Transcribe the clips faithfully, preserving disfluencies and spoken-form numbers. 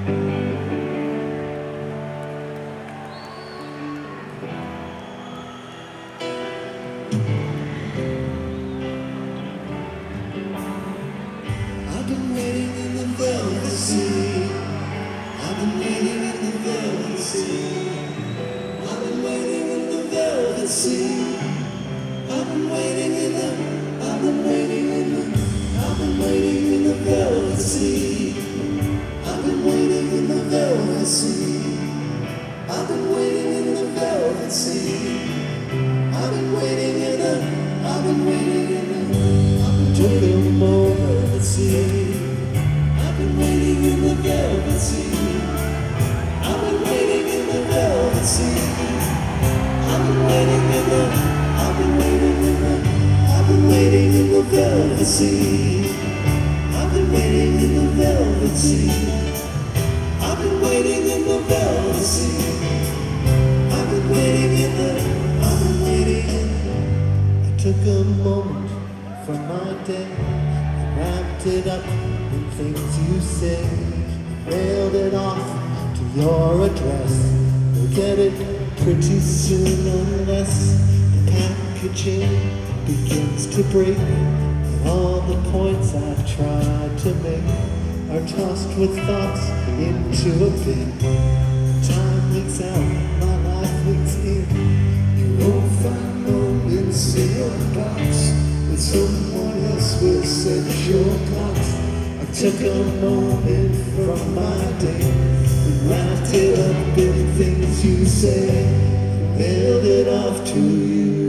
I've been waiting in the velvet sea. I've been waiting in the velvet sea. I've been waiting in the velvet sea. I've been waiting in the, I've been waiting in the, I've been waiting in the velvet sea. I've been waiting in the velvet sea. I've been waiting in the velvet sea. I've been waiting in the, I've been waiting in the, I've been waiting over the sea. I've been waiting in the velvet sea. I've been waiting in the velvet sea. I've been waiting in the, I've been waiting in the, I've been waiting in the velvet sea. I've been waiting in the velvet sea. I've been waiting in the velvet sea. I've been waiting in the, I've been waiting in the. I took a moment from my day and wrapped it up in things you say. Mailed it off to your address. You'll get it pretty soon unless the packaging begins to break and all the points I've tried to make are tossed with thoughts into a bin. Time leaks out, my life leaks in. You won't find moments in your box when someone else will set your clocks. I took a moment from my day and wrapped it up in things you say and mailed it off to you.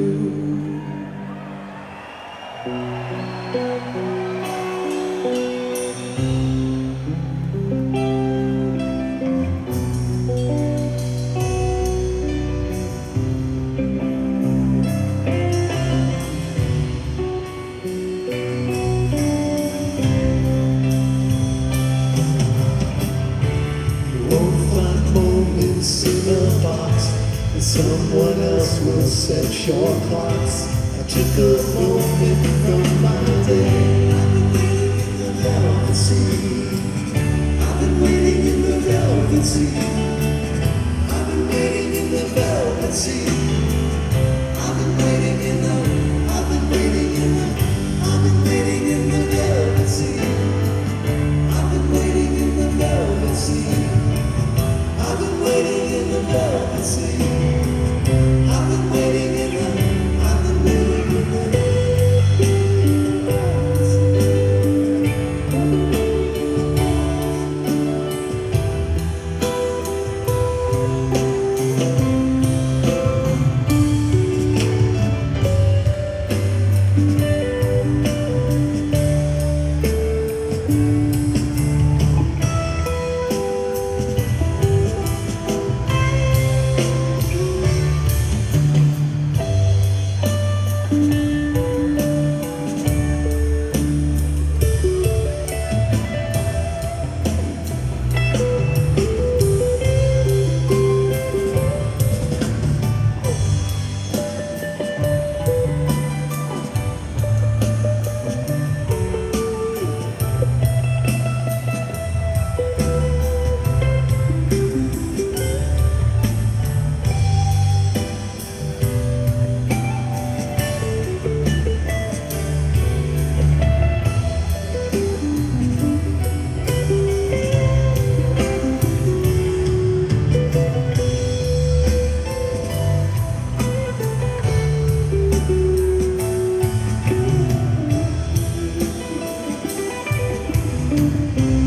In a box, and someone else will set your clocks. I took a moment from my day. I've been waiting in the velvet sea. I've been waiting in the velvet sea. I've been waiting in the velvet sea. I've been waiting in the, I've been waiting in the, I've been waiting in the velvet sea. I've been waiting in the velvet sea. I've been waiting in the velvet sea. I've been waiting in the, I've been waiting in the velvet sea.